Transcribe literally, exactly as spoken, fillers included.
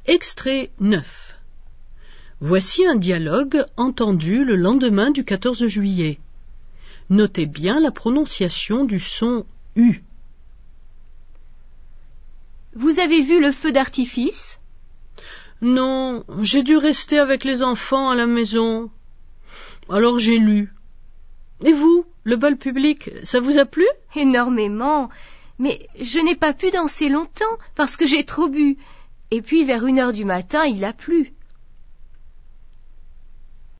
Extrait neuf. Voici un dialogue entendu le lendemain du quatorze juillet. Notez bien la prononciation du son U. Vous avez vu le feu d'artifice? Non, j'ai dû rester avec les enfants à la maison. Alors j'ai lu. Et vous, le bal public, ça vous a plu? Énormément. Mais je n'ai pas pu danser longtemps parce que j'ai trop bu. Et puis vers une heure du matin, il a plu.